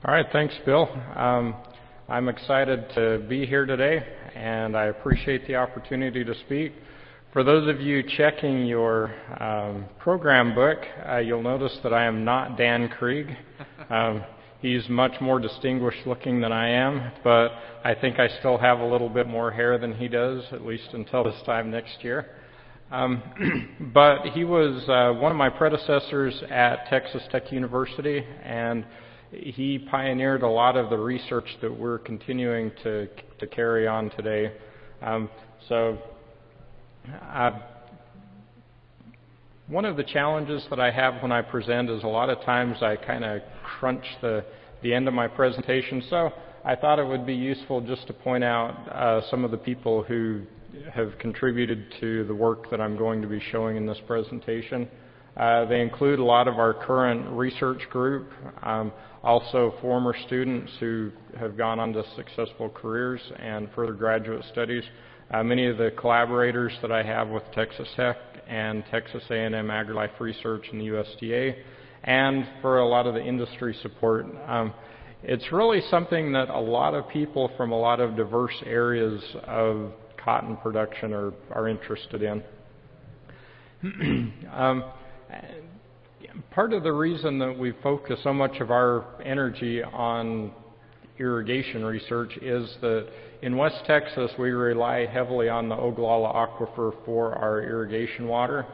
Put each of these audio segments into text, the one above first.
All right, thanks, Bill. I'm excited to be here today, and I appreciate the opportunity to speak. For those of you checking your program book, you'll notice that I am not Dan Krieg. He's much more distinguished looking than I am, but I think I still have a little bit more hair than he does, at least until this time next year. But he was one of my predecessors at Texas Tech University, and he pioneered a lot of the research that we're continuing to carry on today. One of the challenges that I have when I present is a lot of times I kind of crunch the end of my presentation, so I thought it would be useful just to point out some of the people who have contributed to the work that I'm going to be showing in this presentation. They include a lot of our current research group, also former students who have gone on to successful careers and further graduate studies, many of the collaborators that I have with Texas Tech and Texas A&M AgriLife Research and the USDA, and for a lot of the industry support. It's really something that a lot of people from a lot of diverse areas of cotton production are interested in. Part of the reason that we focus so much of our energy on irrigation research is that in West Texas we rely heavily on the Ogallala Aquifer for our irrigation water.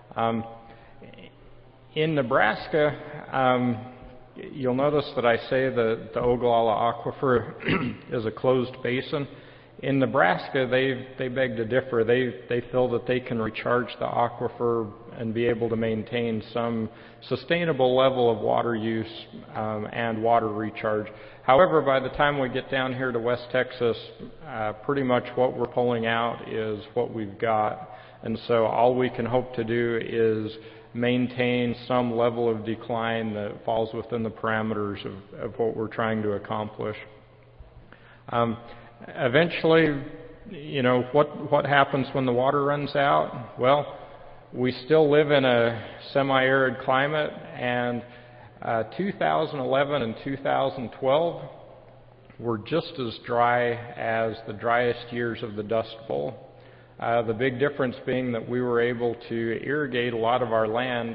In Nebraska, you'll notice that I say that the Ogallala Aquifer is a closed basin. In Nebraska, they beg to differ. They feel that they can recharge the aquifer and be able to maintain some sustainable level of water use and water recharge. However, by the time we get down here to West Texas, pretty much what we're pulling out is what we've got. And so all we can hope to do is maintain some level of decline that falls within the parameters of what we're trying to accomplish. Eventually, you know, what happens when the water runs out? Well, we still live in a semi-arid climate, and 2011 and 2012 were just as dry as the driest years of the Dust Bowl. The big difference being that we were able to irrigate a lot of our land,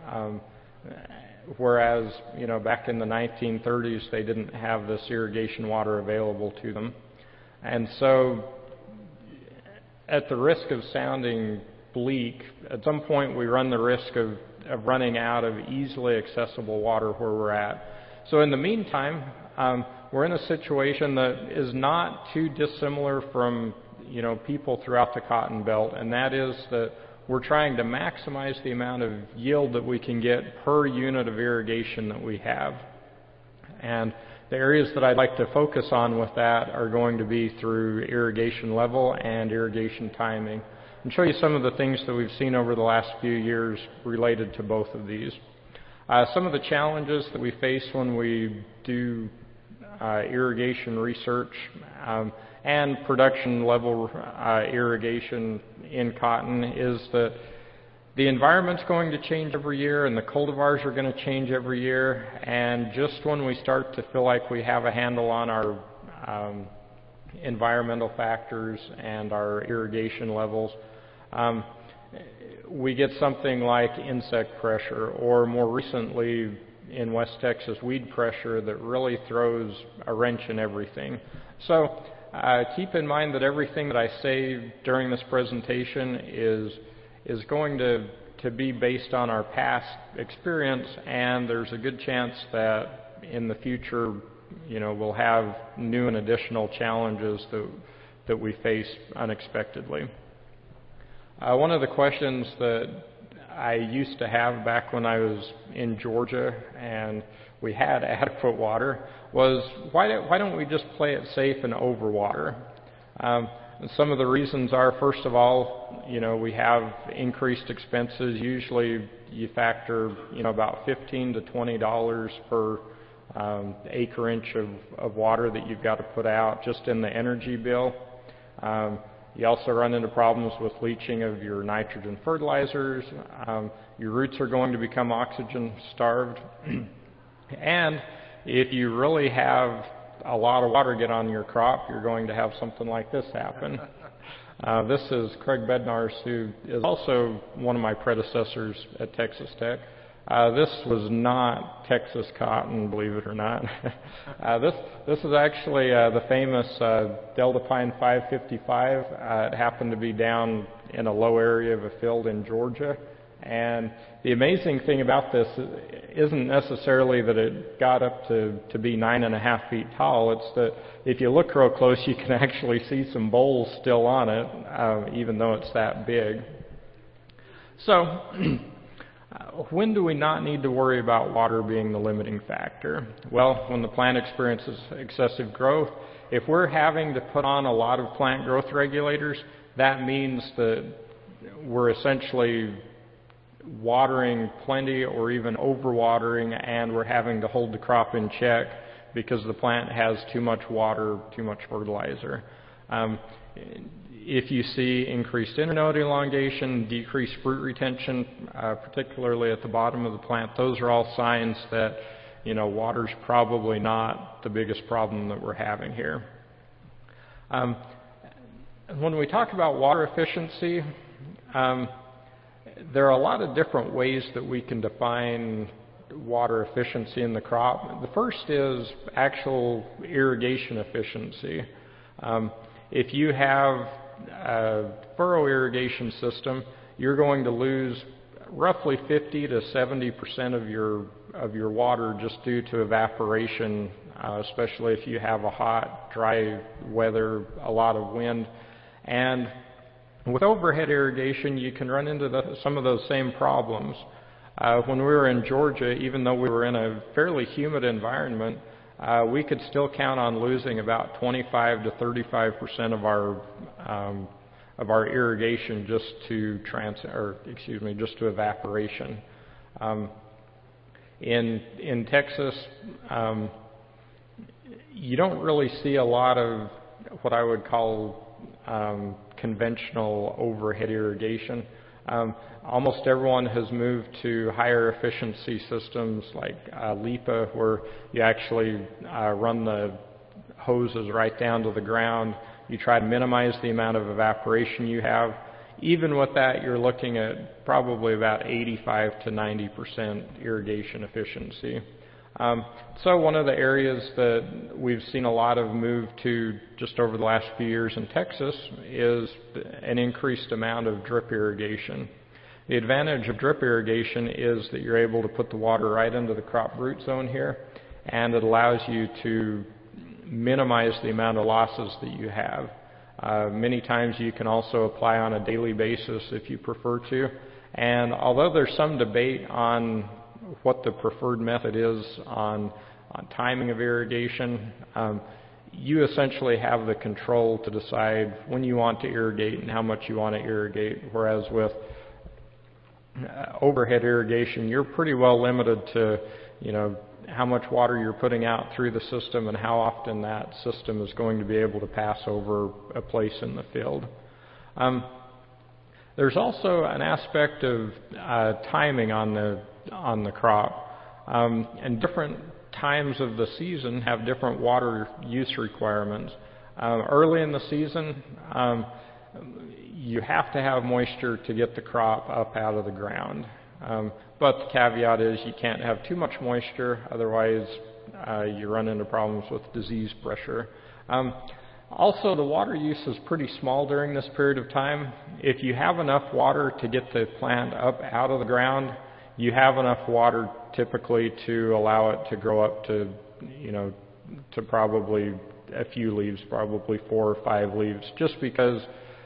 whereas, you know, back in the 1930s they didn't have this irrigation water available to them. And so, at the risk of sounding bleak, at some point we run the risk of running out of easily accessible water where we're at. So in the meantime, we're in a situation that is not too dissimilar from, you know, people throughout the Cotton Belt, and that is that we're trying to maximize the amount of yield that we can get per unit of irrigation that we have. And the areas that I'd like to focus on with that are going to be through irrigation level and irrigation timing, and show you some of the things that we've seen over the last few years related to both of these. Some of the challenges that we face when we do irrigation research and production level irrigation in cotton is that the environment's going to change every year, and the cultivars are going to change every year, and just when we start to feel like we have a handle on our environmental factors and our irrigation levels, we get something like insect pressure, or more recently in West Texas, weed pressure that really throws a wrench in everything. So keep in mind that everything that I say during this presentation is going to be based on our past experience, and there's a good chance that in the future, you know, we'll have new and additional challenges that we face unexpectedly. One of the questions that I used to have back when I was in Georgia and we had adequate water was, why don't we just play it safe and overwater? And some of the reasons are, first of all, you know, we have increased expenses. Usually you factor, you know, about $15 to $20 per acre inch of water that you've got to put out just in the energy bill. You also run into problems with leaching of your nitrogen fertilizers. Your roots are going to become oxygen starved. And if you really have a lot of water get on your crop, you're going to have something like this happen. This is Craig Bednarz, who is also one of my predecessors at Texas Tech. This was not Texas cotton, believe it or not. This is actually the famous Delta Pine 555. It happened to be down in a low area of a field in Georgia. And the amazing thing about this isn't necessarily that it got up to be 9.5 feet tall. It's that if you look real close, you can actually see some bolls still on it, even though it's that big. So, when do we not need to worry about water being the limiting factor? Well, when the plant experiences excessive growth. If we're having to put on a lot of plant growth regulators, that means that we're essentially watering plenty or even overwatering, and we're having to hold the crop in check because the plant has too much water, too much fertilizer. If you see increased internode elongation, decreased fruit retention, particularly at the bottom of the plant, those are all signs that, water's probably not the biggest problem that we're having here. When we talk about water efficiency, there are a lot of different ways that we can define water efficiency in the crop. The first is actual irrigation efficiency. If you have a furrow irrigation system, you're going to lose roughly 50 to 70% of your water just due to evaporation, especially if you have a hot, dry weather, a lot of wind. And with overhead irrigation, you can run into some of those same problems. When we were in Georgia, even though we were in a fairly humid environment, we could still count on losing about 25 to 35% of our irrigation just to evaporation. In Texas, you don't really see a lot of what I would call conventional overhead irrigation. Almost everyone has moved to higher efficiency systems like LIPA, where you actually run the hoses right down to the ground. You try to minimize the amount of evaporation you have. Even with that, you're looking at probably about 85 to 90% irrigation efficiency. So one of the areas that we've seen a lot of move to just over the last few years in Texas is an increased amount of drip irrigation. The advantage of drip irrigation is that you're able to put the water right into the crop root zone here, and it allows you to minimize the amount of losses that you have. Many times you can also apply on a daily basis if you prefer to. And although there's some debate on what the preferred method is on timing of irrigation, you essentially have the control to decide when you want to irrigate and how much you want to irrigate, whereas with overhead irrigation, you're pretty well limited to, how much water you're putting out through the system and how often that system is going to be able to pass over a place in the field. There's also an aspect of timing on the crop, and different times of the season have different water use requirements. Early in the season, you have to have moisture to get the crop up out of the ground. But the caveat is you can't have too much moisture, otherwise you run into problems with disease pressure. Also, the water use is pretty small during this period of time. If you have enough water to get the plant up out of the ground, you have enough water typically to allow it to grow up to, to probably a few leaves, probably 4 or 5 leaves, just because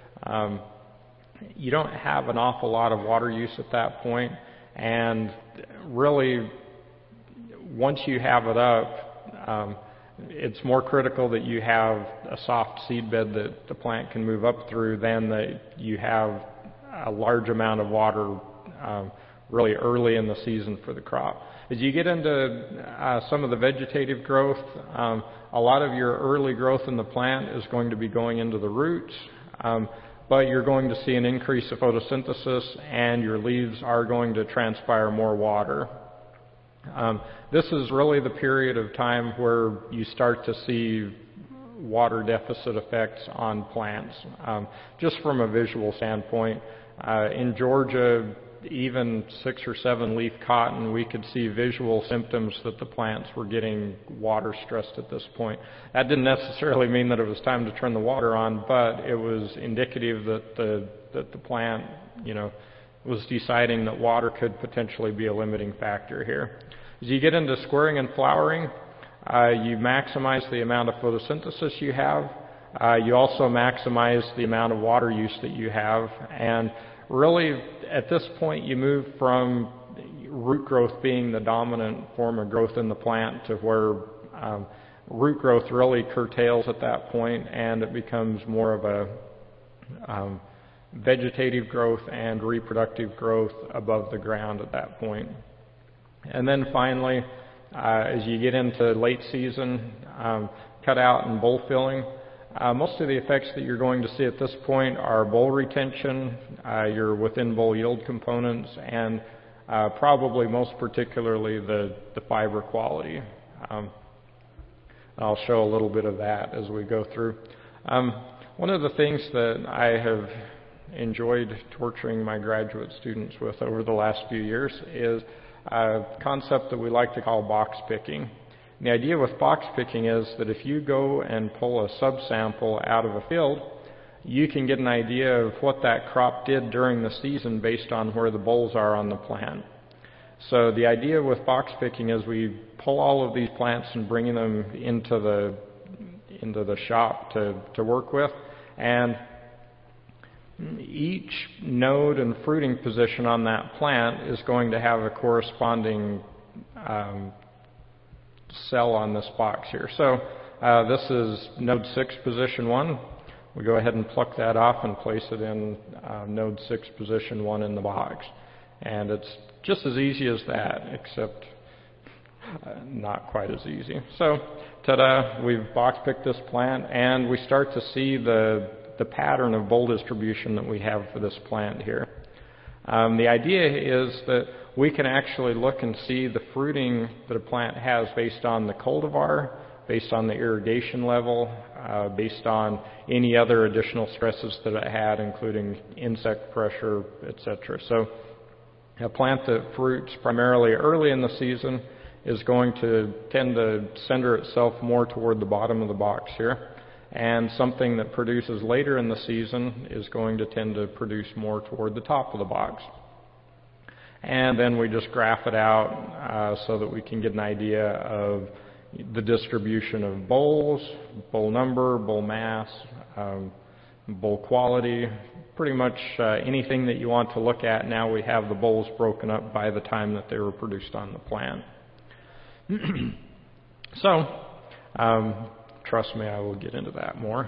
you don't have an awful lot of water use at that point. And really, once you have it up, it's more critical that you have a soft seed bed that the plant can move up through than that you have a large amount of water really early in the season for the crop. As you get into some of the vegetative growth, a lot of your early growth in the plant is going to be going into the roots, but you're going to see an increase of photosynthesis, and your leaves are going to transpire more water. This is really the period of time where you start to see water deficit effects on plants. Just from a visual standpoint, in Georgia, even 6 or 7 leaf cotton, we could see visual symptoms that the plants were getting water stressed at this point. That didn't necessarily mean that it was time to turn the water on, but it was indicative that the plant, was deciding that water could potentially be a limiting factor here. As you get into squaring and flowering, you maximize the amount of photosynthesis you have. You also maximize the amount of water use that you have. And really, at this point, you move from root growth being the dominant form of growth in the plant to where root growth really curtails at that point, and it becomes more of a vegetative growth and reproductive growth above the ground at that point. And then finally, as you get into late season, cutout and bowl filling, most of the effects that you're going to see at this point are bowl retention, your within bowl yield components, and probably most particularly the fiber quality. I'll show a little bit of that as we go through. One of the things that I have enjoyed torturing my graduate students with over the last few years is a concept that we like to call box picking. And the idea with box picking is that if you go and pull a subsample out of a field, you can get an idea of what that crop did during the season based on where the bolls are on the plant. So the idea with box picking is we pull all of these plants and bring them into the shop to work with, and each node and fruiting position on that plant is going to have a corresponding cell on this box here. So this is node 6, position 1. We go ahead and pluck that off and place it in node 6, position 1 in the box. And it's just as easy as that, except not quite as easy. So, ta-da, we've box picked this plant, and we start to see the pattern of boll distribution that we have for this plant here. The idea is that we can actually look and see the fruiting that a plant has based on the cultivar, based on the irrigation level, based on any other additional stresses that it had, including insect pressure, etc. So a plant that fruits primarily early in the season is going to tend to center itself more toward the bottom of the box here. And something that produces later in the season is going to tend to produce more toward the top of the box. And then we just graph it out so that we can get an idea of the distribution of bolls, boll number, boll mass, boll quality, pretty much anything that you want to look at. Now we have the bolls broken up by the time that they were produced on the plant. So, trust me, I will get into that more.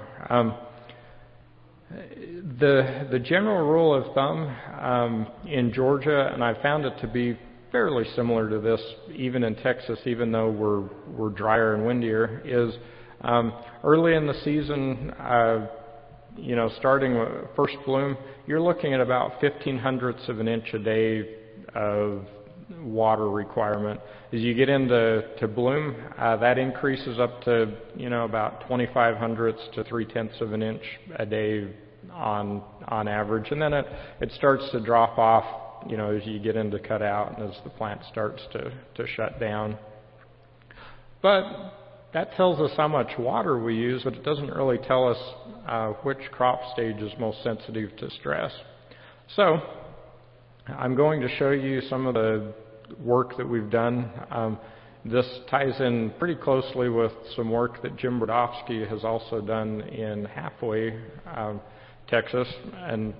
The general rule of thumb in Georgia, and I found it to be fairly similar to this even in Texas, even though we're drier and windier, is early in the season, starting with first bloom, you're looking at about 1/1500ths of an inch a day of water requirement. As you get into bloom, that increases up to about 25/100ths to 3/10ths of an inch a day on average, and then it starts to drop off as you get into cutout and as the plant starts to shut down. But that tells us how much water we use, but it doesn't really tell us which crop stage is most sensitive to stress. So I'm going to show you some of the work that we've done. This ties in pretty closely with some work that Jim Brodowski has also done in Halfway, Texas, and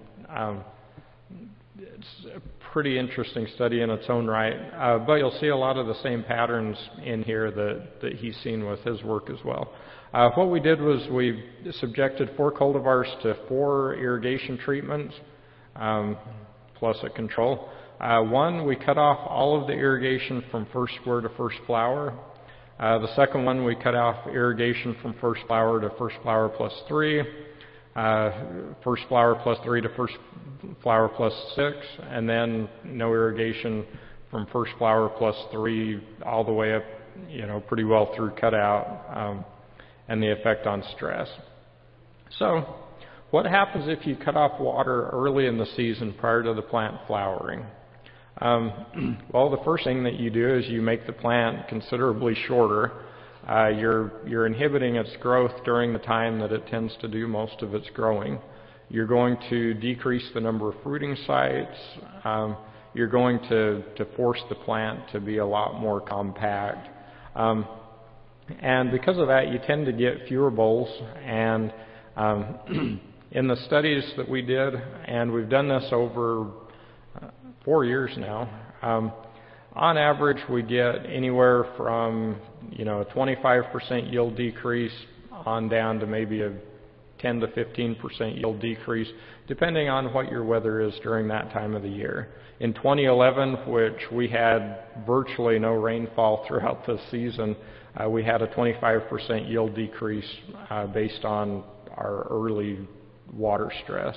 it's a pretty interesting study in its own right, but you'll see a lot of the same patterns in here that he's seen with his work as well. What we did was we subjected 4 cultivars to 4 irrigation treatments, plus a control. One, we cut off all of the irrigation from first square to first flower. The second one, we cut off irrigation from first flower to first flower plus 3, first flower plus 3 to first flower plus 6, and then no irrigation from first flower +3 all the way up, pretty well through cutout, and the effect on stress. So what happens if you cut off water early in the season prior to the plant flowering? Well, the first thing that you do is you make the plant considerably shorter. You're inhibiting its growth during the time that it tends to do most of its growing. You're going to decrease the number of fruiting sites. You're going to force the plant to be a lot more compact. And because of that, you tend to get fewer bolls. And in the studies that we did, and we've done this over 4 years now, on average we get anywhere from a 25% yield decrease on down to maybe a 10 to 15% yield decrease, depending on what your weather is during that time of the year. In 2011, which we had virtually no rainfall throughout the season, we had a 25% yield decrease based on our early water stress.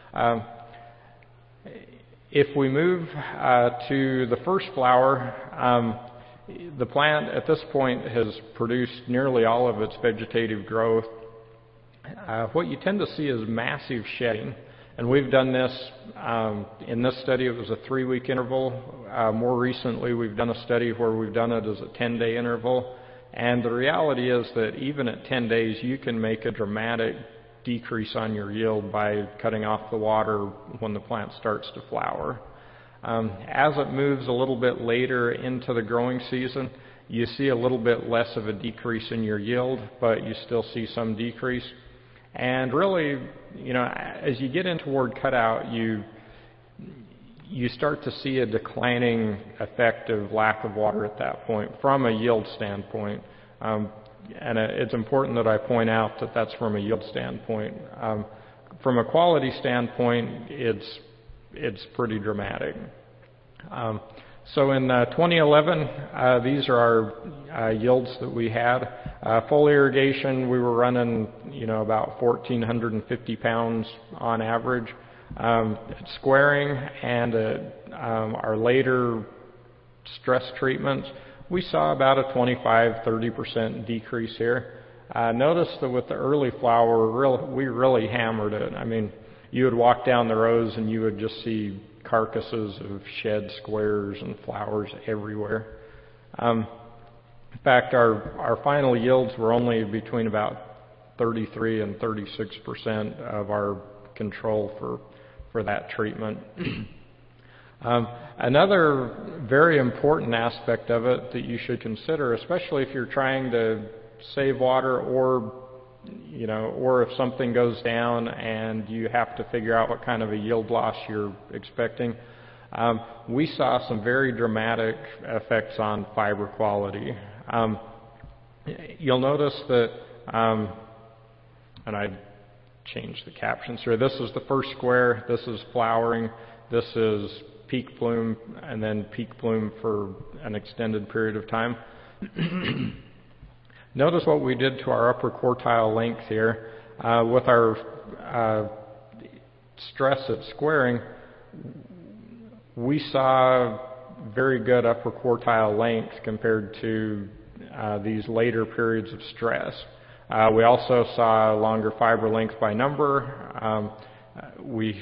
If we move to the first flower, the plant at this point has produced nearly all of its vegetative growth. What you tend to see is massive shedding, and we've done this in this study. It was a 3-week interval. More recently, we've done a study where we've done it as a 10-day interval, and the reality is that even at 10 days, you can make a dramatic decrease on your yield by cutting off the water when the plant starts to flower. As it moves a little bit later into the growing season, you see a little bit less of a decrease in your yield, but you still see some decrease. And really, as you get in toward cutout, you start to see a declining effect of lack of water at that point from a yield standpoint. And it's important that I point out that that's from a yield standpoint. From a quality standpoint, it's pretty dramatic. So in 2011, these are our yields that we had. Full irrigation, we were running, about 1,450 pounds on average. Squaring and our later stress treatments, we saw about a 25-30% decrease here. Notice that with the early flower, we really hammered it. I mean, you would walk down the rows and you would just see carcasses of shed squares and flowers everywhere. In fact, our final yields were only between about 33 and 36% of our control for that treatment. Another very important aspect of it that you should consider, especially if you're trying to save water or if something goes down and you have to figure out what kind of a yield loss you're expecting, we saw some very dramatic effects on fiber quality. You'll notice that, and I changed the captions here, this is the first square, this is flowering, this is peak bloom, and then peak bloom for an extended period of time. Notice what we did to our upper quartile length here. With our stress at squaring, we saw very good upper quartile length compared to these later periods of stress. We also saw longer fiber length by number. We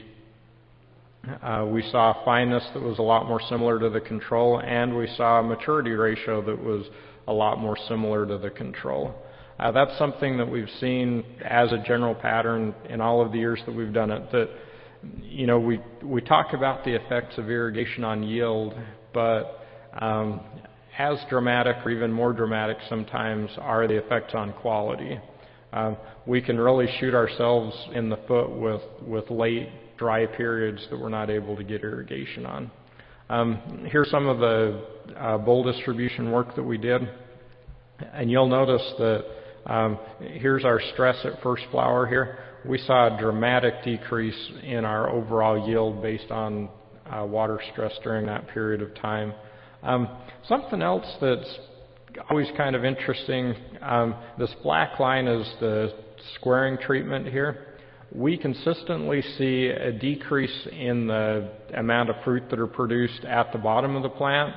saw fineness that was a lot more similar to the control, and we saw a maturity ratio that was a lot more similar to the control. That's something that we've seen as a general pattern in all of the years that we've done it, that we talk about the effects of irrigation on yield, but as dramatic or even more dramatic sometimes are the effects on quality. We can really shoot ourselves in the foot with late dry periods that we're not able to get irrigation on. Here's some of the bowl distribution work that we did, and you'll notice that here's our stress at first flower here. We saw a dramatic decrease in our overall yield based on water stress during that period of time. Something else that's always kind of interesting, this black line is the squaring treatment here. We consistently see a decrease in the amount of fruit that are produced at the bottom of the plant,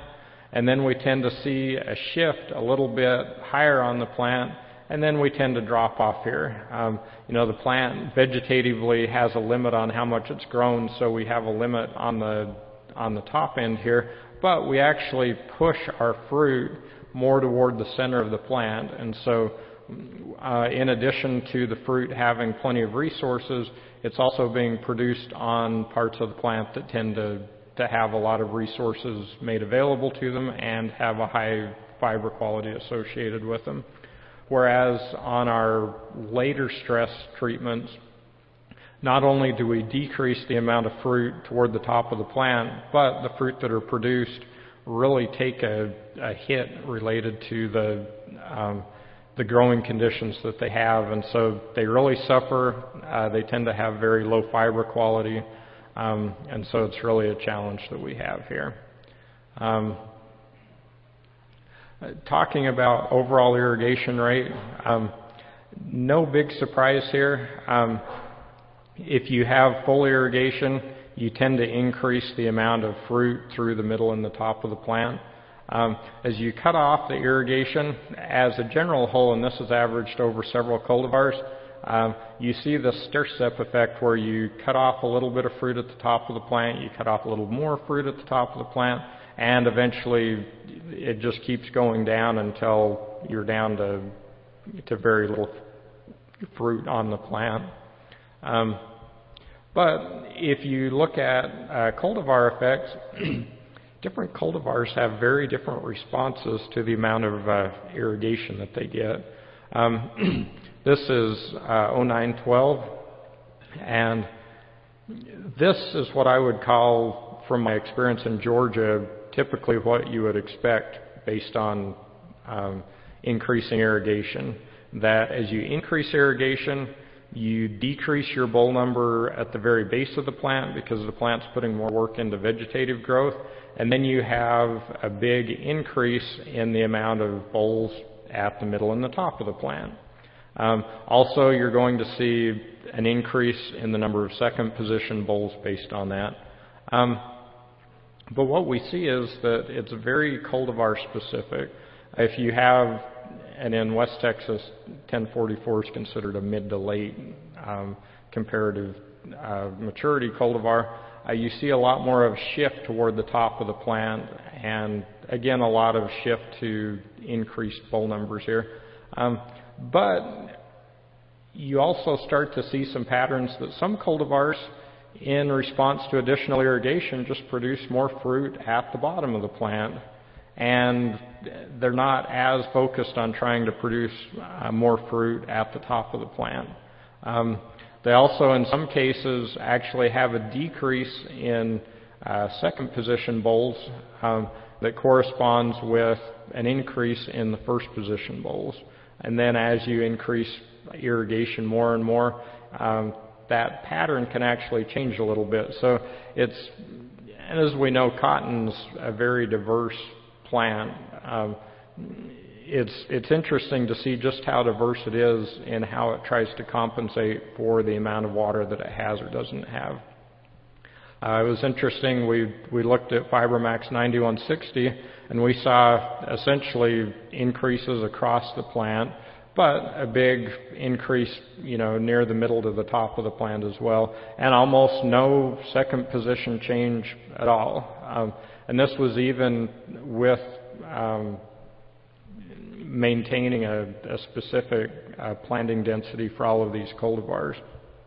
And then we tend to see a shift a little bit higher on the plant, and then we tend to drop off here. The plant vegetatively has a limit on how much it's grown, so we have a limit on the top end here, but we actually push our fruit more toward the center of the plant. And so in addition to the fruit having plenty of resources, it's also being produced on parts of the plant that tend to have a lot of resources made available to them and have a high fiber quality associated with them. Whereas on our later stress treatments, not only do we decrease the amount of fruit toward the top of the plant, but the fruit that are produced really take a hit related to the growing conditions that they have, and so they really suffer. They tend to have very low fiber quality, and so it's really a challenge that we have here. Talking about overall irrigation rate, no big surprise here. If you have full irrigation, you tend to increase the amount of fruit through the middle and the top of the plant. As you cut off the irrigation, as a general whole, and this is averaged over several cultivars, you see the stair-step effect where you cut off a little bit of fruit at the top of the plant, you cut off a little more fruit at the top of the plant, and eventually it just keeps going down until you're down to very little fruit on the plant. But if you look at cultivar effects, different cultivars have very different responses to the amount of irrigation that they get. This is 0912, and this is what I would call, from my experience in Georgia, typically what you would expect based on increasing irrigation. That as you increase irrigation, you decrease your boll number at the very base of the plant because the plant's putting more work into vegetative growth, and then you have a big increase in the amount of bolls at the middle and the top of the plant. Also, you're going to see an increase in the number of second position bolls based on that. But what we see is that it's very cultivar specific. If you have, and in West Texas, 1044 is considered a mid to late comparative maturity cultivar, you see a lot more of shift toward the top of the plant, and again, a lot of shift to increased boll numbers here. But you also start to see some patterns that some cultivars, in response to additional irrigation, just produce more fruit at the bottom of the plant, and they're not as focused on trying to produce more fruit at the top of the plant. They also, in some cases, actually have a decrease in second position bolls that corresponds with an increase in the first position bolls. And then as you increase irrigation more and more, that pattern can actually change a little bit. So it's, and as we know, cotton's a very diverse plant. It's interesting to see just how diverse it is in how it tries to compensate for the amount of water that it has or doesn't have. It was interesting, we looked at FiberMax 9160, and we saw essentially increases across the plant, but a big increase, near the middle to the top of the plant as well, and almost no second position change at all. And this was even with maintaining a specific planting density for all of these cultivars.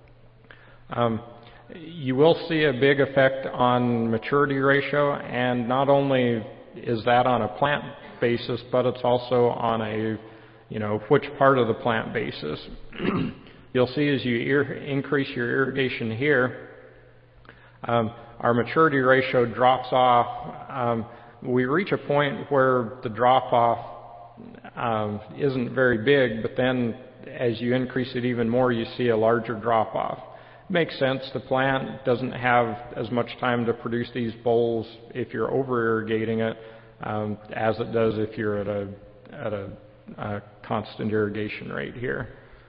You will see a big effect on maturity ratio, and not only is that on a plant basis, but it's also on a which part of the plant basis. You'll see as you increase your irrigation here, our maturity ratio drops off. We reach a point where the drop-off isn't very big, but then as you increase it even more, you see a larger drop-off. Makes sense. The plant doesn't have as much time to produce these bolls if you're over-irrigating it as it does if you're at a constant irrigation rate here.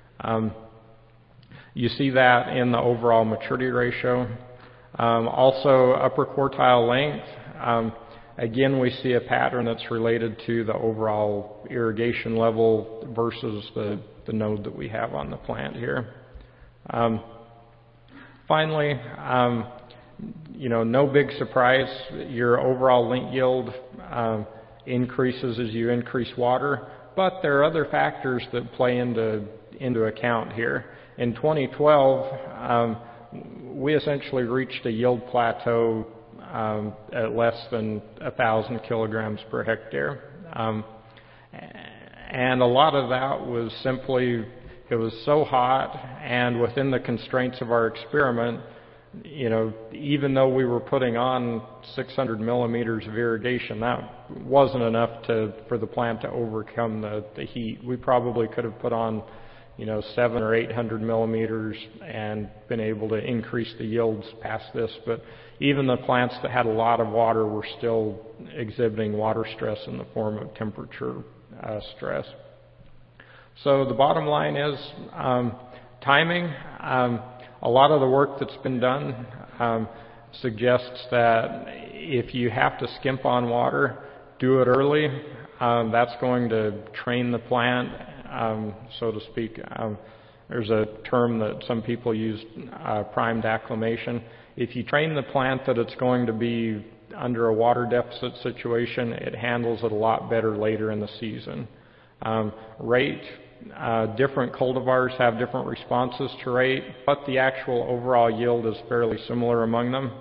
You see that in the overall maturity ratio. Also, upper quartile length. Again, we see a pattern that's related to the overall irrigation level versus the node that we have on the plant here. Finally, no big surprise, your overall lint yield increases as you increase water, but there are other factors that play into account here. In 2012, we essentially reached a yield plateau at less than 1,000 kilograms per hectare. And a lot of that was simply, it was so hot, and within the constraints of our experiment, even though we were putting on 600 millimeters of irrigation, that wasn't enough for the plant to overcome the heat. We probably could have put on 700 or 800 millimeters and been able to increase the yields past this, but even the plants that had a lot of water were still exhibiting water stress in the form of temperature stress. So the bottom line is timing. A lot of the work that's been done suggests that if you have to skimp on water, do it early. That's going to train the plant, so to speak. There's a term that some people use, primed acclimation. If you train the plant that it's going to be under a water deficit situation, it handles it a lot better later in the season. Rate, different cultivars have different responses to rate, but the actual overall yield is fairly similar among them.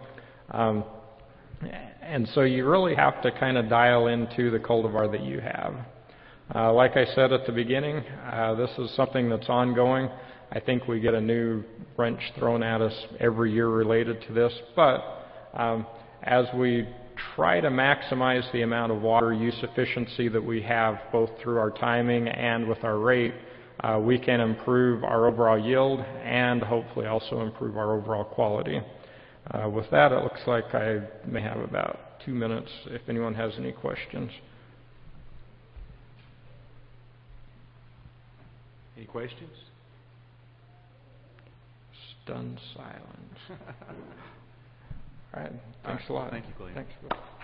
And so you really have to kind of dial into the cultivar that you have. Like I said at the beginning, this is something that's ongoing. I think we get a new wrench thrown at us every year related to this, but as we try to maximize the amount of water use efficiency that we have both through our timing and with our rate, we can improve our overall yield and hopefully also improve our overall quality. With that, it looks like I may have about 2 minutes if anyone has any questions. Any questions? Stunned silence. All right. Thanks a lot. Thank you, Glenn. Thanks.